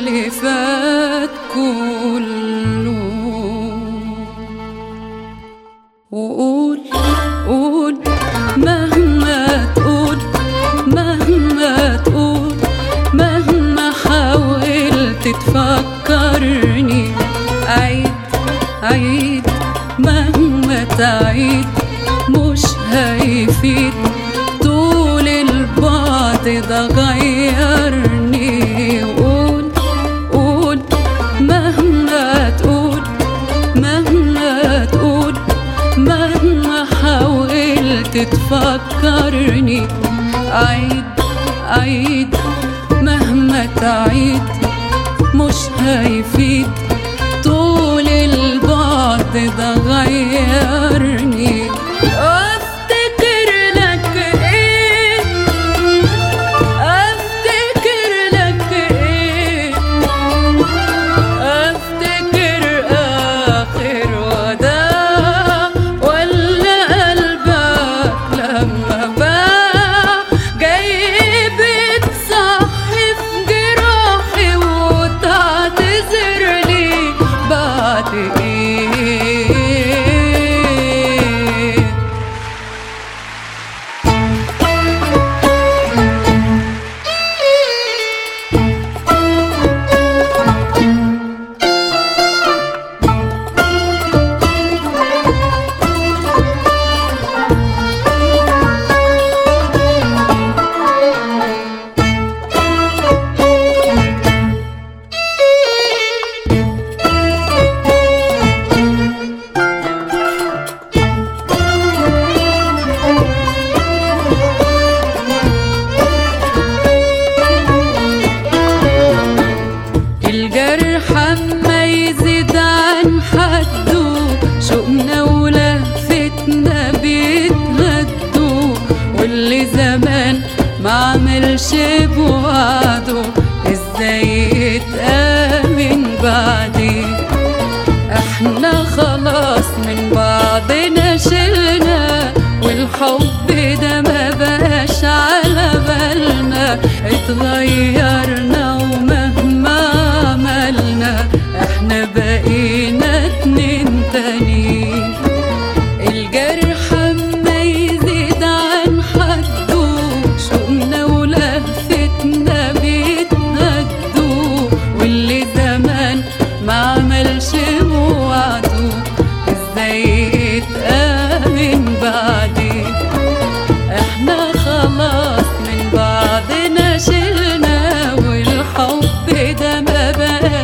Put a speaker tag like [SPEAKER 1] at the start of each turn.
[SPEAKER 1] اللي فات كله. وقول قول مهما تقول، مهما تقول، مهما حاولت تفكرني، عيد عيد مهما تعيد مش هيفيد، طول البعد ده غيرني. قول قول مهما تقول، مهما تقول، مهما حاولت تفكرني، عيد عيد مهما تعيد مش هيفيد، طول البعد ده غيرني. افتكر لك ايه، افتكر لك ايه، افتكر اخر وداع ولا قلبك لما باع جاي بتصحي في جراحي وتعتذر لي بعد ايه؟ الجرح اما يزيد عن حده، شوقنا ولهفتنا بيتهدوا، واللي زمان ما عملش بوعده ازاي يتآمن بعدين؟ احنا خلاص من بعضنا شلنا، والحب ده ما بقاش على بالنا، اتغيرنا ومهما عملنا احنا بقينا اتنين تانيين. الجرح اما يزيد عن حده، شوقنا ولهفتنا بيتهدوا، واللي زمان ما عملش بوعده ازاي يتآمن بعدين؟ احنا خلاص من بعضنا شلنا، والحب ده ما بقاش